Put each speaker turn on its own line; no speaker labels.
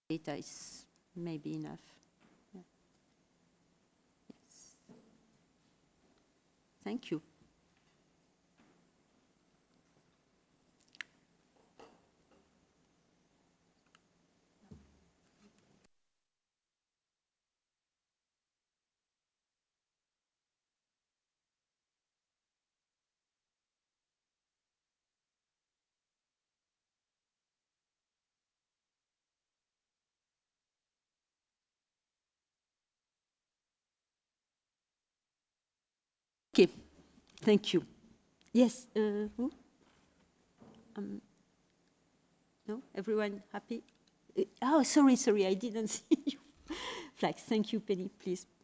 data is maybe enough. Yeah. Yes. Thank you. Okay, thank you. Yes, who? No, everyone happy? Oh, sorry, I didn't see you. Flags, thank you, Penny, please.